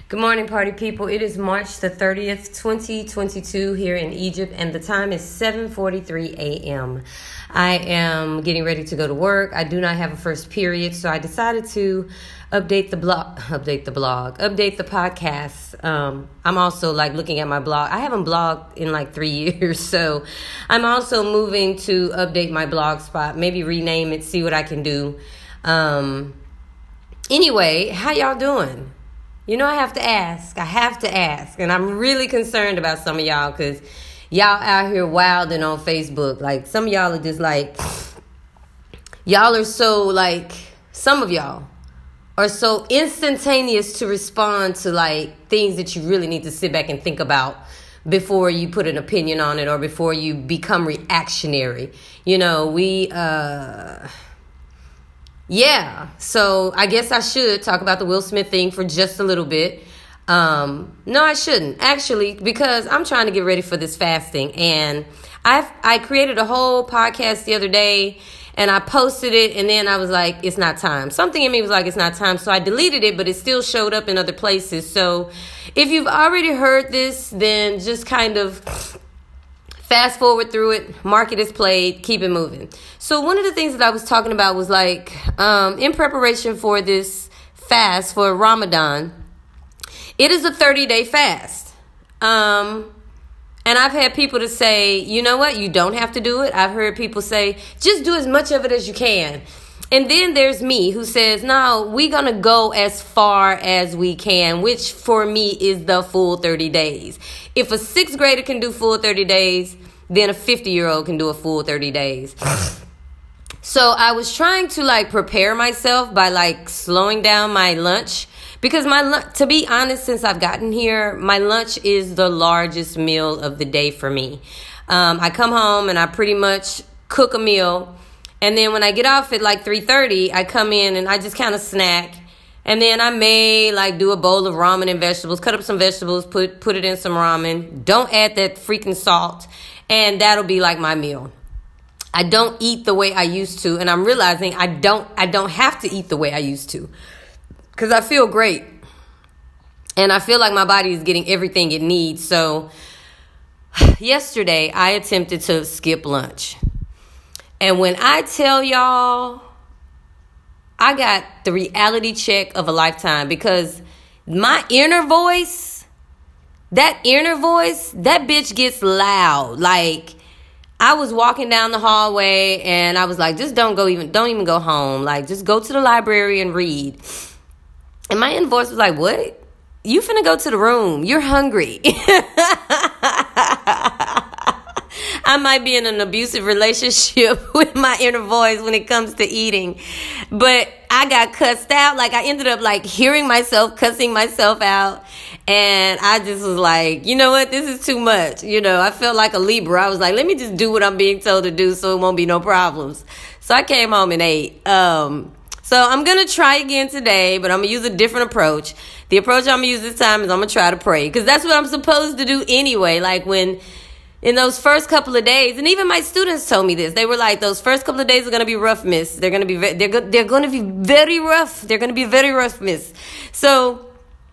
Good morning, party people. It is March the 30th, 2022 here in Egypt, and the time is 7:43 a.m. I am getting ready to go to work. I do not have a first period, so I decided to update the podcast. I'm also looking at my blog. I haven't blogged in 3 years, so I'm also moving to update my blog spot, maybe rename it, see what I can do. Anyway, how y'all doing? I have to ask, and I'm really concerned about some of y'all because y'all out here wilding on Facebook. Some of y'all are just y'all are so some of y'all are so instantaneous to respond to things that you really need to sit back and think about before you put an opinion on it or before you become reactionary. Yeah, so I guess I should talk about the Will Smith thing for just a little bit. No, I shouldn't, actually, because I'm trying to get ready for this fasting. And I created a whole podcast the other day, and I posted it, and then I was like, it's not time. Something in me was like, it's not time. So I deleted it, but it still showed up in other places. So if you've already heard this, then just kind of fast forward through it, mark it as played, keep it moving. So one of the things that I was talking about was in preparation for this fast for Ramadan, it is a 30-day fast. And I've had people to say, you know what, you don't have to do it. I've heard people say, just do as much of it as you can. And then there's me who says, no, we're going to go as far as we can, which for me is the full 30 days. If a 6th grader can do full 30 days, then a 50-year-old can do a full 30 days. So I was trying to prepare myself by slowing down my lunch. Because to be honest, since I've gotten here, my lunch is the largest meal of the day for me. I come home and I pretty much cook a meal. And then when I get off at 3:30, I come in and I just kind of snack. And then I may do a bowl of ramen and vegetables, cut up some vegetables, put it in some ramen. Don't add that freaking salt. And that'll be my meal. I don't eat the way I used to. And I'm realizing I don't have to eat the way I used to. Because I feel great. And I feel like my body is getting everything it needs. So yesterday I attempted to skip lunch. And when I tell y'all, I got the reality check of a lifetime because my inner voice, that bitch gets loud. I was walking down the hallway and I was like, just don't even go home. Just go to the library and read. And my inner voice was like, what? You finna go to the room. You're hungry. I might be in an abusive relationship with my inner voice when it comes to eating. But I got cussed out. I ended up hearing myself cussing myself out. And I just was like, you know what? This is too much. I felt like a Libra. I was like, let me just do what I'm being told to do so it won't be no problems. So I came home and ate. So I'm going to try again today, but I'm going to use a different approach. The approach I'm going to use this time is I'm going to try to pray. Because that's what I'm supposed to do anyway. when in those first couple of days, and even my students told me this, they were like, those first couple of days are going to be rough, miss. They're going to be very rough. They're going to be very rough, miss. So,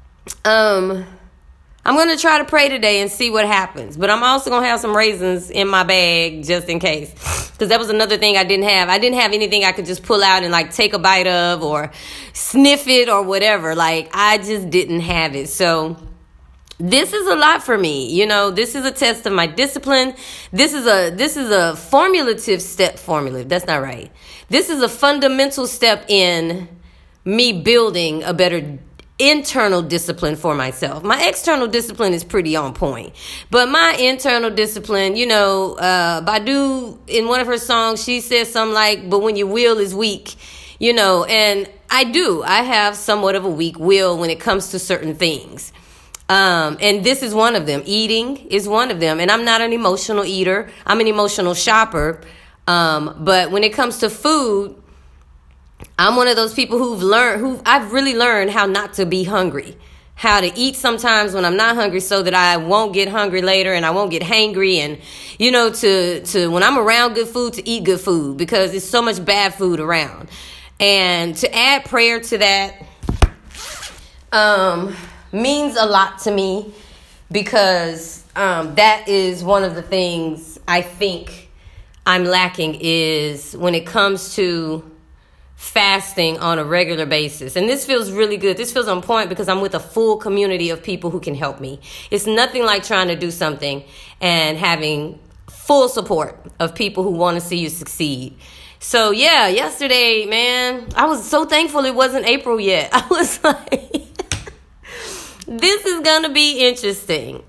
I'm going to try to pray today and see what happens. But I'm also going to have some raisins in my bag just in case. Because that was another thing I didn't have. I didn't have anything I could just pull out and take a bite of or sniff it or whatever. I just didn't have it. So this is a lot for me. This is a test of my discipline. This is a formulative step. That's not right. This is a fundamental step in me building a better internal discipline for myself. My external discipline is pretty on point. But my internal discipline, Badu, in one of her songs, she says something but when your will is weak, and I have somewhat of a weak will when it comes to certain things. And this is one of them. Eating is one of them. And I'm not an emotional eater. I'm an emotional shopper. But when it comes to food, I'm one of those people I've really learned how not to be hungry, how to eat sometimes when I'm not hungry so that I won't get hungry later and I won't get hangry, and, to when I'm around good food, to eat good food because there's so much bad food around. And to add prayer to that, means a lot to me because that is one of the things I think I'm lacking is when it comes to fasting on a regular basis. And this feels really good. This feels on point because I'm with a full community of people who can help me. It's nothing like trying to do something and having full support of people who want to see you succeed. So yeah, yesterday, man, I was so thankful it wasn't April yet. I was like, this is gonna be interesting.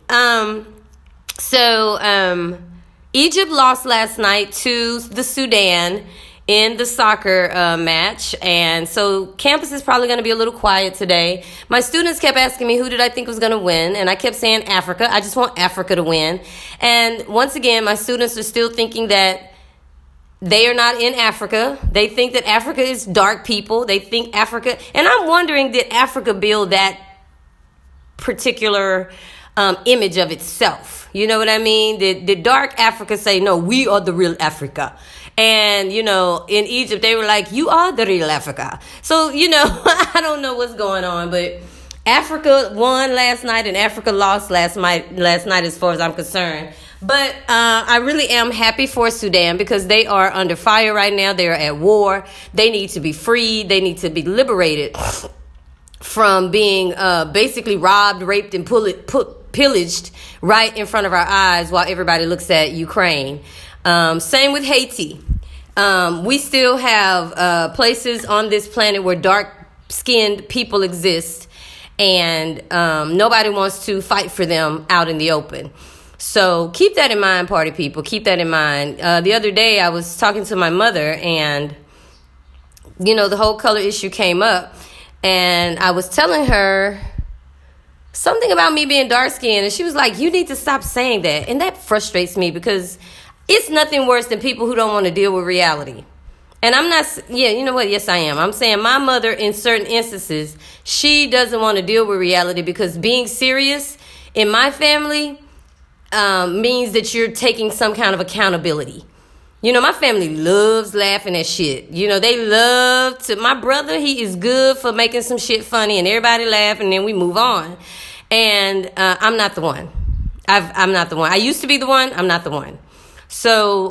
Egypt lost last night to the Sudan in the soccer match, and so campus is probably going to be a little quiet today. My students kept asking me who did I think was going to win, and I kept saying Africa. I just want Africa to win. And once again, my students are still thinking that they are not in Africa. They think that Africa is dark people. They think Africa, and I'm wondering, did Africa build that particular image of itself? You know what I mean? Did dark Africa say, no, we are the real Africa? And, you know, in Egypt, they were like, you are the real Africa. So, you know, I don't know what's going on, but Africa won last night and Africa lost last night as far as I'm concerned. But I really am happy for Sudan because they are under fire right now. They are at war. They need to be freed. They need to be liberated from being basically robbed, raped, and pillaged right in front of our eyes while everybody looks at Ukraine. Same with Haiti. We still have places on this planet where dark-skinned people exist, and nobody wants to fight for them out in the open. So keep that in mind, party people. Keep that in mind. The other day, I was talking to my mother, and, you know, the whole color issue came up, and I was telling her something about me being dark-skinned, and she was like, you need to stop saying that. And that frustrates me because it's nothing worse than people who don't want to deal with reality. And I'm not, yeah, you know what? Yes, I am. I'm saying my mother, in certain instances, she doesn't want to deal with reality because being serious in my family means that you're taking some kind of accountability. You know, my family loves laughing at shit. You know, they love to, my brother, he is good for making some shit funny and everybody laugh and then we move on. And I'm not the one. I'm not the one. I used to be the one. I'm not the one. So,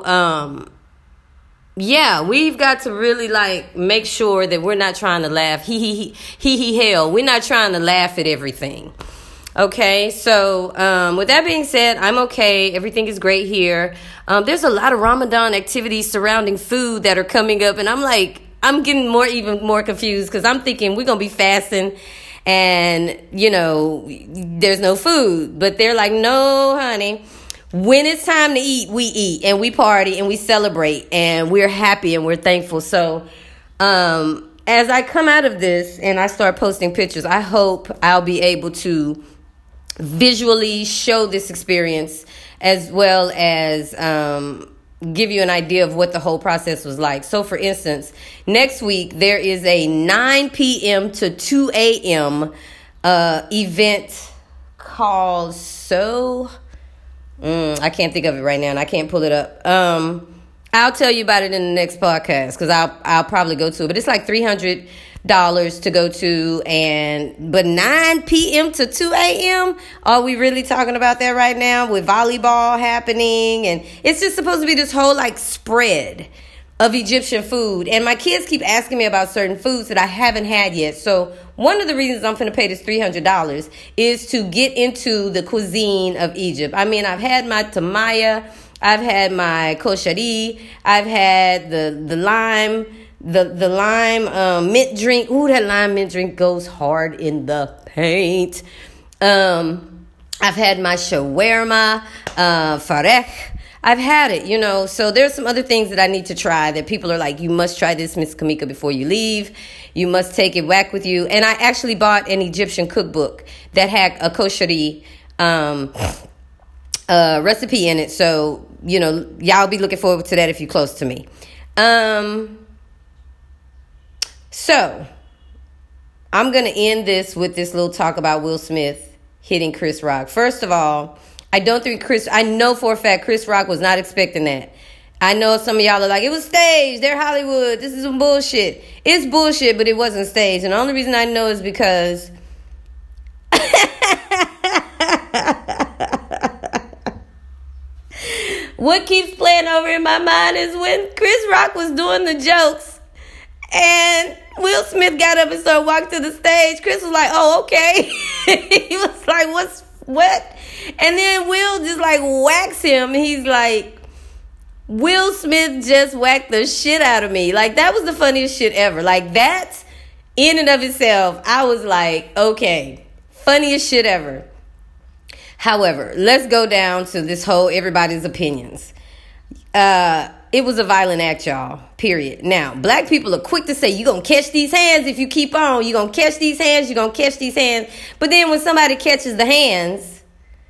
yeah, we've got to really like make sure that we're not trying to laugh. Hell. We're not trying to laugh at everything. Okay. So, with that being said, I'm okay. Everything is great here. There's a lot of Ramadan activities surrounding food that are coming up. And I'm like, I'm getting even more confused because I'm thinking we're going to be fasting and, you know, there's no food. But they're like, no, honey. When it's time to eat, we eat and we party and we celebrate and we're happy and we're thankful. So as I come out of this and I start posting pictures, I hope I'll be able to visually show this experience as well as give you an idea of what the whole process was like. So, for instance, next week there is a 9 p.m. to 2 a.m. Event called I can't think of it right now, and I can't pull it up. I'll tell you about it in the next podcast because I'll probably go to it. But it's like $300 to go to, but 9 p.m. to 2 a.m. Are we really talking about that right now with volleyball happening? And it's just supposed to be this whole like spread of Egyptian food. And my kids keep asking me about certain foods that I haven't had yet. So one of the reasons I'm going to pay this $300 is to get into the cuisine of Egypt. I mean, I've had my tamaya, I've had my koshari, I've had the lime mint drink. Ooh, that lime mint drink goes hard in the paint. I've had my shawarma, farek. I've had it, you know, so there's some other things that I need to try that people are like, you must try this, Miss Kamika, before you leave. You must take it back with you. And I actually bought an Egyptian cookbook that had a koshari recipe in it. So, you know, y'all be looking forward to that if you're close to me. So, I'm going to end this with this little talk about Will Smith hitting Chris Rock. First of all, I know for a fact Chris Rock was not expecting that. I know some of y'all are like, it was staged. They're Hollywood. This is some bullshit. It's bullshit, but it wasn't staged. And the only reason I know is because What keeps playing over in my mind is when Chris Rock was doing the jokes and Will Smith got up and started walking to the stage. Chris was like, oh, okay. He was like, what? And then Will just like whacks him. He's like, Will Smith just whacked the shit out of me. Like, that was the funniest shit ever. Like, that in and of itself, I was like, okay, funniest shit ever. However, let's go down to this whole everybody's opinions. It was a violent act, y'all, period. Now, black people are quick to say, you're going to catch these hands if you keep on. You're going to catch these hands. You're going to catch these hands. But then when somebody catches the hands,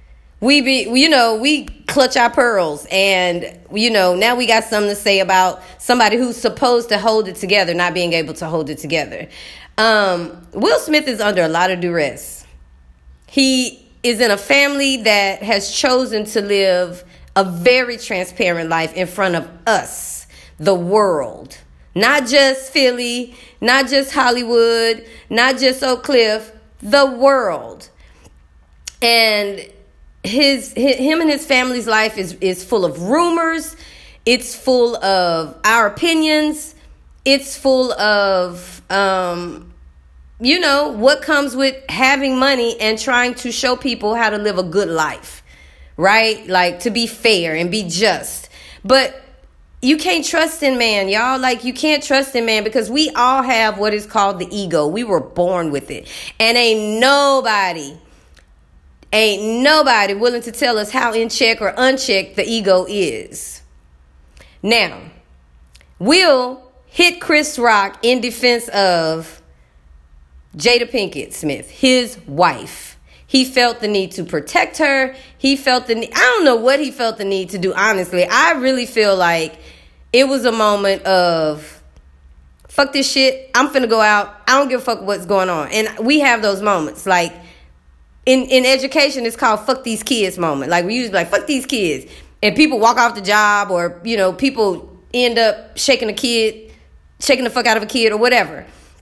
we clutch our pearls. And, now we got something to say about somebody who's supposed to hold it together, not being able to hold it together. Will Smith is under a lot of duress. He is in a family that has chosen to live a very transparent life in front of us, the world. Not just Philly, not just Hollywood, not just Oak Cliff, the world. And him and his family's life is full of rumors. It's full of our opinions. It's full of, what comes with having money and trying to show people how to live a good life. Right? Like, to be fair and be just. But you can't trust in man, y'all. Like, you can't trust in man because we all have what is called the ego. We were born with it. And ain't nobody willing to tell us how in check or unchecked the ego is. Now, Will hit Chris Rock in defense of Jada Pinkett Smith, his wife. He felt the need to protect her. I don't know what he felt the need to do, honestly. I really feel like it was a moment of, fuck this shit. I'm finna go out. I don't give a fuck what's going on. And we have those moments. Like, in education, it's called fuck these kids moment. Like, we usually be like, fuck these kids. And people walk off the job or, people end up shaking the fuck out of a kid or whatever.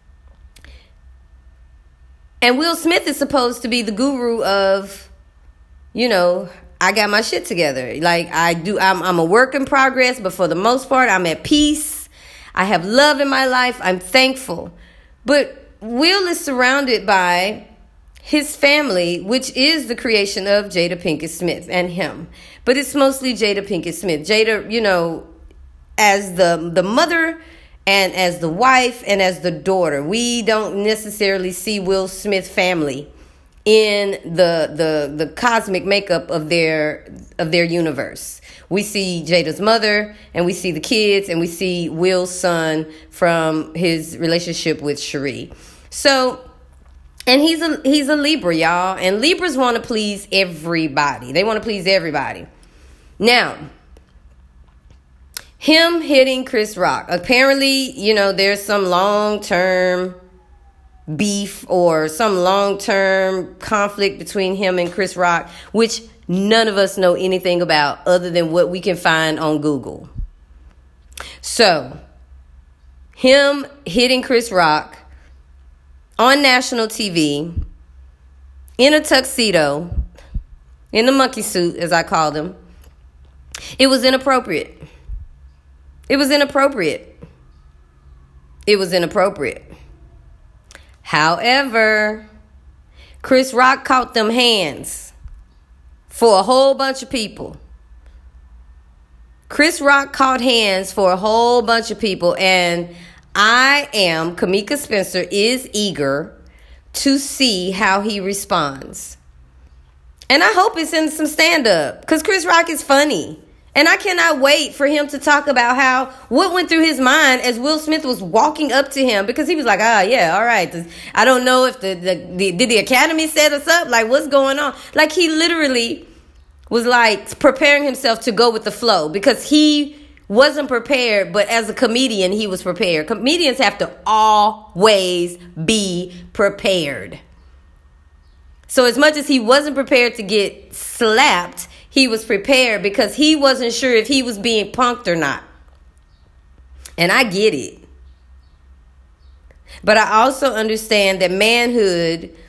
And Will Smith is supposed to be the guru of, I got my shit together. Like, I'm a work in progress, but for the most part, I'm at peace. I have love in my life. I'm thankful. But Will is surrounded by his family, which is the creation of Jada Pinkett Smith and him. But it's mostly Jada Pinkett Smith. Jada, as the mother and as the wife and as the daughter. We don't necessarily see Will Smith family in the cosmic makeup of their universe. We see Jada's mother and we see the kids and we see Will's son from his relationship with Cherie. So, and he's a Libra, y'all. And Libras want to please everybody. They want to please everybody. Now, him hitting Chris Rock. Apparently, there's some long-term beef or some long-term conflict between him and Chris Rock, which none of us know anything about other than what we can find on Google. So, him hitting Chris Rock on national TV in a tuxedo, in the monkey suit, as I called him, it was inappropriate. It was inappropriate. It was inappropriate. However, Chris Rock caught them hands for a whole bunch of people. Chris Rock caught hands for a whole bunch of people. And Kamika Spencer, is eager to see how he responds. And I hope it's in some stand-up because Chris Rock is funny. And I cannot wait for him to talk about what went through his mind as Will Smith was walking up to him, because he was like, yeah, all right. I don't know if did the Academy set us up? Like, what's going on? Like, he literally was like preparing himself to go with the flow because he wasn't prepared, but as a comedian, he was prepared. Comedians have to always be prepared. So as much as he wasn't prepared to get slapped, he was prepared because he wasn't sure if he was being punked or not. And I get it. But I also understand that manhood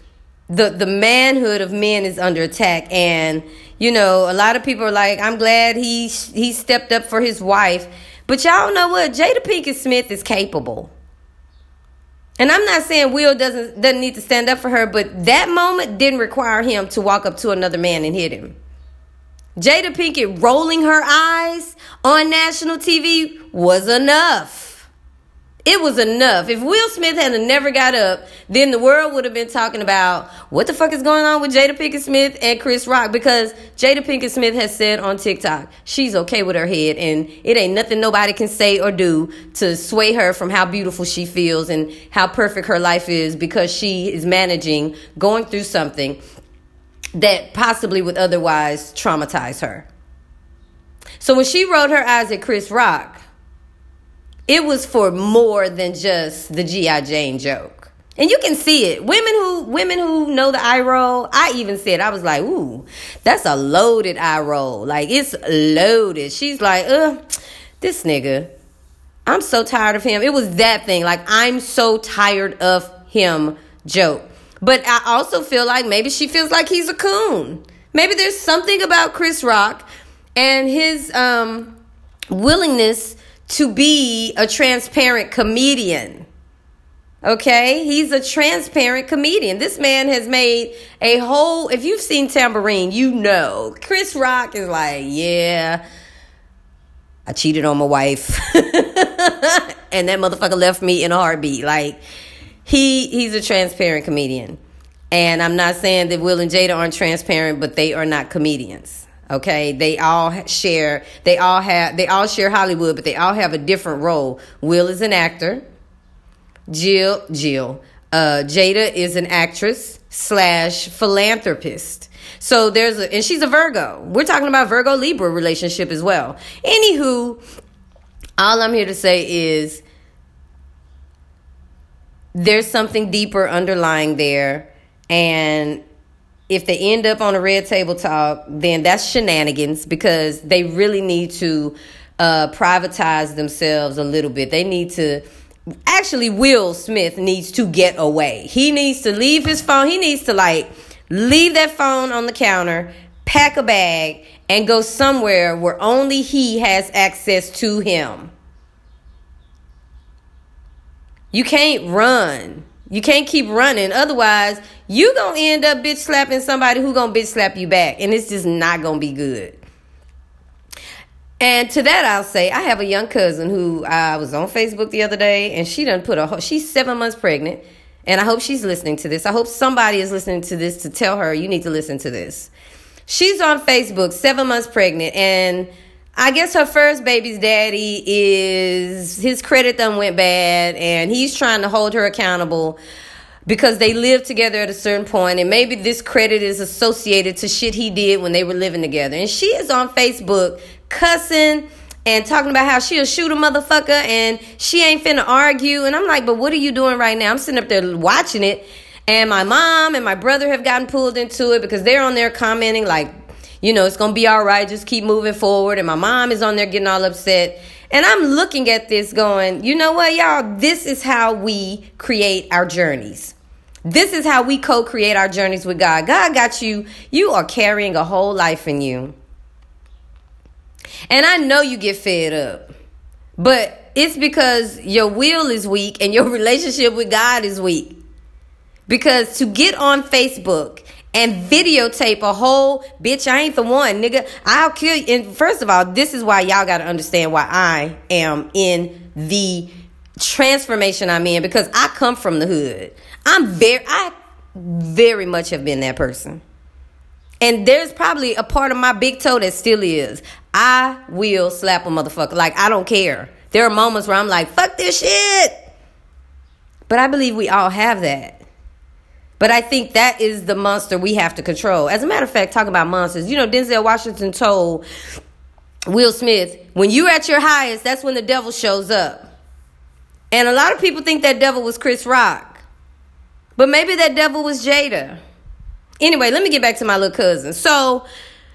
the manhood of men is under attack. And, you know, a lot of people are like, I'm glad he stepped up for his wife. But y'all know what? Jada Pinkett Smith is capable. And I'm not saying Will doesn't need to stand up for her, but that moment didn't require him to walk up to another man and hit him. Jada Pinkett rolling her eyes on national TV was enough. It was enough. If Will Smith had never got up, then the world would have been talking about what the fuck is going on with Jada Pinkett Smith and Chris Rock, because Jada Pinkett Smith has said on TikTok she's okay with her head, and it ain't nothing nobody can say or do to sway her from how beautiful she feels and how perfect her life is, because she is managing going through something that possibly would otherwise traumatize her. So when she rolled her eyes at Chris Rock, it was for more than just the G.I. Jane joke. And you can see it. Women who know the eye roll, I even said, I was like, ooh, that's a loaded eye roll. Like, it's loaded. She's like, this nigga, I'm so tired of him. It was that thing. Like, I'm so tired of him joke. But I also feel like maybe she feels like he's a coon. Maybe there's something about Chris Rock and his willingness to be a transparent comedian. Okay? He's a transparent comedian. This man has made a whole... If you've seen Tambourine, you know. Chris Rock is like, yeah, I cheated on my wife. And that motherfucker left me in a heartbeat. Like, he's a transparent comedian. And I'm not saying that Will and Jada aren't transparent, but they are not comedians. Okay, they all share Hollywood, but they all have a different role. Will is an actor. Jada is an actress / philanthropist. So and she's a Virgo. We're talking about Virgo Libra relationship as well. Anywho, all I'm here to say is there's something deeper underlying there, and if they end up on a Red Table Talk, then that's shenanigans, because they really need to privatize themselves a little bit. They need to... Actually, Will Smith needs to get away. He needs to leave his phone. He needs to, leave that phone on the counter, pack a bag, and go somewhere where only he has access to him. You can't run. You can't keep running. Otherwise, you gonna end up bitch slapping somebody who gonna bitch slap you back. And it's just not gonna be good. And to that, I'll say, I have a young cousin who I was on Facebook the other day, and she done she's 7 months pregnant. And I hope she's listening to this. I hope somebody is listening to this to tell her, you need to listen to this. She's on Facebook, 7 months pregnant, and I guess her first baby's daddy his credit done went bad, and he's trying to hold her accountable because they lived together at a certain point, and maybe this credit is associated to shit he did when they were living together. And she is on Facebook cussing and talking about how she'll shoot a motherfucker and she ain't finna argue. And I'm like, but what are you doing right now? I'm sitting up there watching it, and my mom and my brother have gotten pulled into it because they're on there commenting like, you know, it's going to be all right. Just keep moving forward. And my mom is on there getting all upset. And I'm looking at this going, you know what, y'all? This is how we create our journeys. This is how we co-create our journeys with God. God got you. You are carrying a whole life in you. And I know you get fed up. But it's because your will is weak and your relationship with God is weak. Because to get on Facebook and videotape a whole, bitch, I ain't the one, nigga, I'll kill you. And first of all, this is why y'all got to understand why I am in the transformation I'm in, because I come from the hood. I very much have been that person. And there's probably a part of my big toe that still is. I will slap a motherfucker. Like, I don't care. There are moments where I'm like, fuck this shit. But I believe we all have that. But I think that is the monster we have to control. As a matter of fact, talking about monsters, you know, Denzel Washington told Will Smith, when you're at your highest, that's when the devil shows up. And a lot of people think that devil was Chris Rock. But maybe that devil was Jada. Anyway, let me get back to my little cousin. So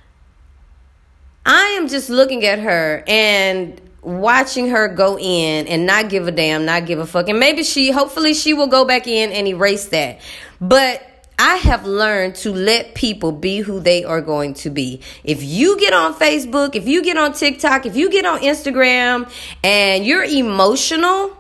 I am just looking at her and watching her go in and not give a damn, not give a fuck. And maybe hopefully she will go back in and erase that. But I have learned to let people be who they are going to be. If you get on Facebook, if you get on TikTok, if you get on Instagram and you're emotional,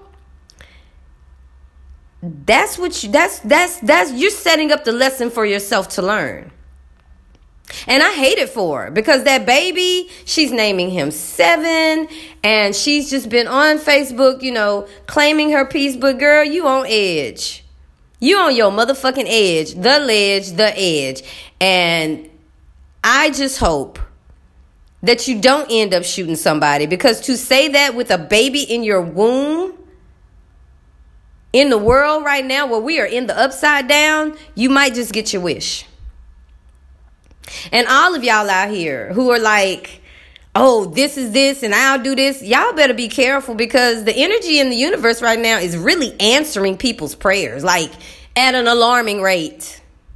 that's you're setting up the lesson for yourself to learn. And I hate it for her because that baby, she's naming him 7 and she's just been on Facebook, claiming her piece. But girl, you on edge. You on your motherfucking edge, the ledge, the edge. And I just hope that you don't end up shooting somebody, because to say that with a baby in your womb, in the world right now where we are in the upside down, you might just get your wish. And all of y'all out here who are like, oh, this is this and I'll do this, y'all better be careful, because the energy in the universe right now is really answering people's prayers, like at an alarming rate.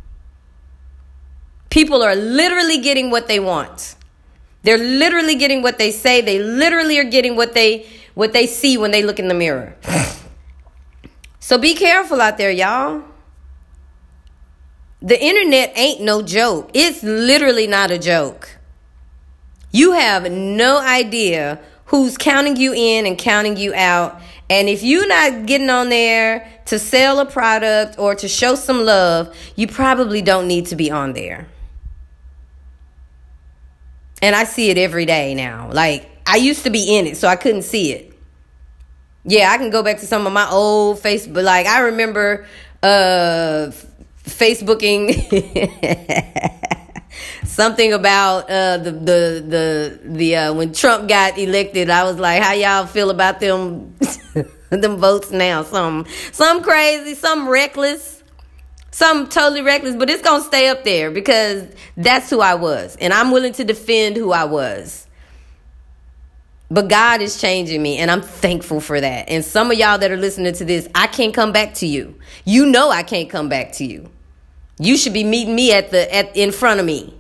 People are literally getting what they want. They're literally getting what they say. They literally are getting what they see when they look in the mirror. So be careful out there, y'all. The internet ain't no joke. It's literally not a joke. You have no idea who's counting you in and counting you out. And if you're not getting on there to sell a product or to show some love, you probably don't need to be on there. And I see it every day now. Like, I used to be in it, so I couldn't see it. Yeah, I can go back to some of my old Facebook. Like, I remember Facebooking something about the when Trump got elected. I was like, how y'all feel about them them votes now? Some crazy, some reckless, some totally reckless, but it's gonna stay up there because that's who I was, and I'm willing to defend who I was. But God is changing me, and I'm thankful for that. And some of y'all that are listening to this, I can't come back to you. You know I can't come back to you. You should be meeting me in front of me.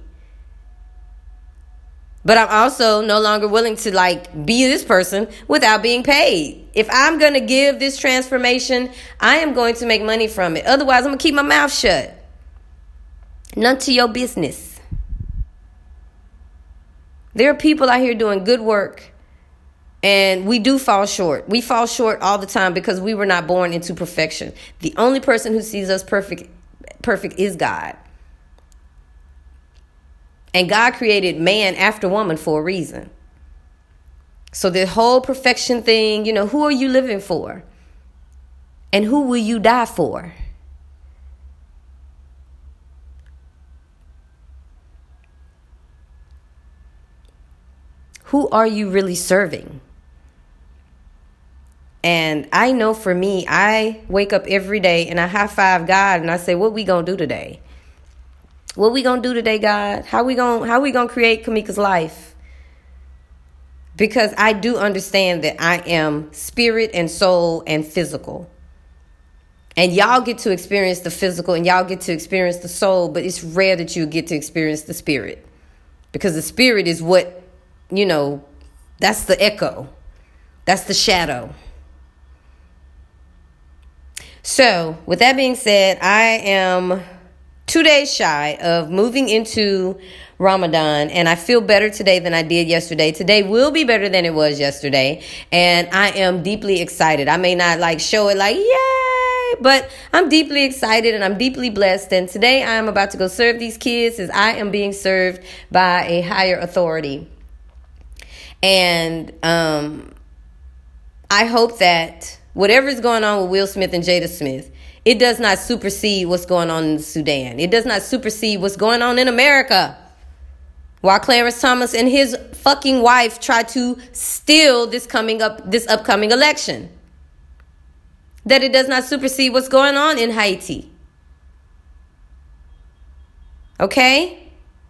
But I'm also no longer willing to be this person without being paid. If I'm going to give this transformation, I am going to make money from it. Otherwise, I'm going to keep my mouth shut. None to your business. There are people out here doing good work, and we do fall short. We fall short all the time because we were not born into perfection. The only person who sees us perfect is God. And God created man after woman for a reason. So the whole perfection thing, who are you living for? And who will you die for? Who are you really serving? And I know for me, I wake up every day and I high five God and I say, what we gonna do today? What we gonna do today, God? How we gonna create Kamika's life? Because I do understand that I am spirit and soul and physical. And y'all get to experience the physical and y'all get to experience the soul, but it's rare that you get to experience the spirit. Because the spirit is what, that's the echo. That's the shadow. So, with that being said, I am 2 days shy of moving into Ramadan, and I feel better today than I did yesterday. Today will be better than it was yesterday, and I am deeply excited. I may not show it yay, but I'm deeply excited and I'm deeply blessed. And today I am about to go serve these kids as I am being served by a higher authority. And I hope that whatever is going on with Will Smith and Jada Smith, it does not supersede what's going on in Sudan. It does not supersede what's going on in America. While Clarence Thomas and his fucking wife try to steal this upcoming election. That it does not supersede what's going on in Haiti. Okay?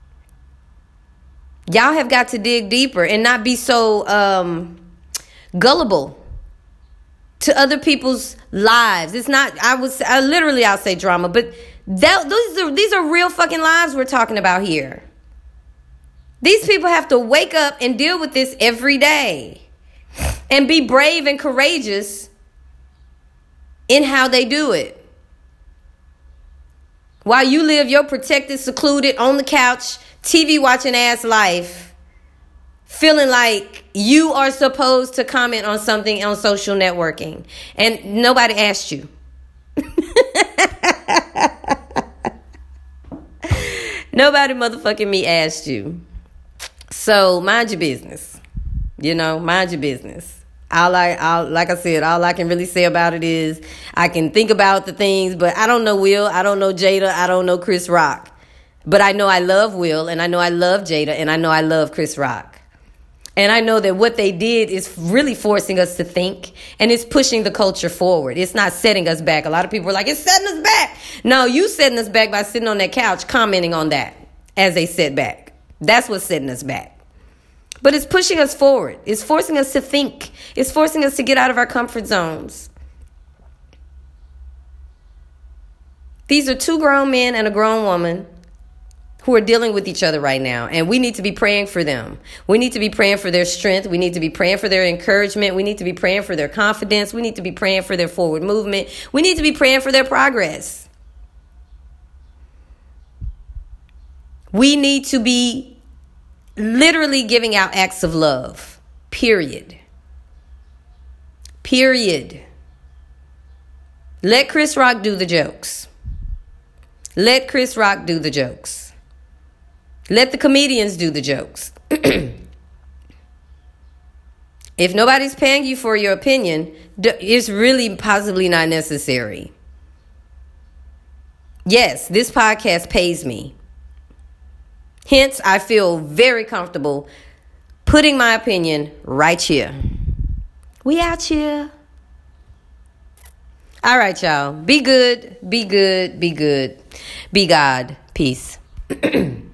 Y'all have got to dig deeper and not be so gullible to other people's lives. It's not, I'll say drama, but these are real fucking lives we're talking about here. These people have to wake up and deal with this every day and be brave and courageous in how they do it. while you live your protected, secluded, on the couch, TV watching ass life, feeling like you are supposed to comment on something on social networking. And nobody asked you. Nobody motherfucking me asked you. So mind your business. Mind your business. Like I said, all I can really say about it is I can think about the things, but I don't know Will, I don't know Jada, I don't know Chris Rock. But I know I love Will, and I know I love Jada, and I know I love Chris Rock. And I know that what they did is really forcing us to think, and it's pushing the culture forward. It's not setting us back. A lot of people are like, it's setting us back. No, you setting us back by sitting on that couch commenting on that as a setback. That's what's setting us back. But it's pushing us forward. It's forcing us to think. It's forcing us to get out of our comfort zones. These are two grown men and a grown woman who are dealing with each other right now. And we need to be praying for them. We need to be praying for their strength. We need to be praying for their encouragement. We need to be praying for their confidence. We need to be praying for their forward movement. We need to be praying for their progress. We need to be literally giving out acts of love. Period. Let Chris Rock do the jokes. Let Chris Rock do the jokes. Let the comedians do the jokes. If nobody's paying you for your opinion, it's really possibly not necessary. Yes, this podcast pays me. Hence, I feel very comfortable putting my opinion right here. We out here. All right, y'all. Be good. Be God. Peace.